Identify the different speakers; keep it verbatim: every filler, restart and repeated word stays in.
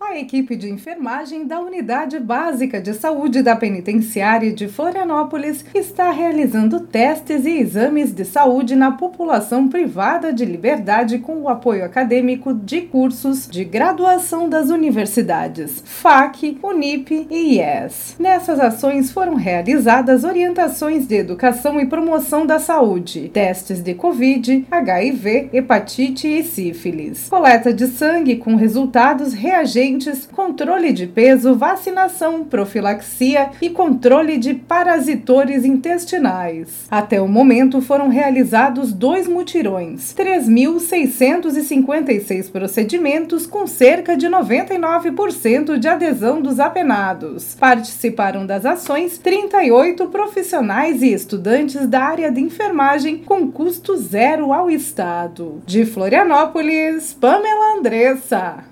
Speaker 1: A equipe de enfermagem da Unidade Básica de Saúde da Penitenciária de Florianópolis está realizando testes e exames de saúde na população privada de liberdade com o apoio acadêmico de cursos de graduação das universidades F A C, Unip e I E S. Nessas ações foram realizadas orientações de educação e promoção da saúde, testes de Covid, H I V, hepatite e sífilis, coleta de sangue com resultados reagentes, controle de peso, vacinação, profilaxia e controle de parasitores intestinais. Até o momento foram realizados dois mutirões, três mil seiscentos e cinquenta e seis procedimentos com cerca de noventa e nove por cento de adesão dos apenados. Participaram das ações trinta e oito profissionais e estudantes da área de enfermagem com custo zero ao Estado. De Florianópolis, Pamela Andressa.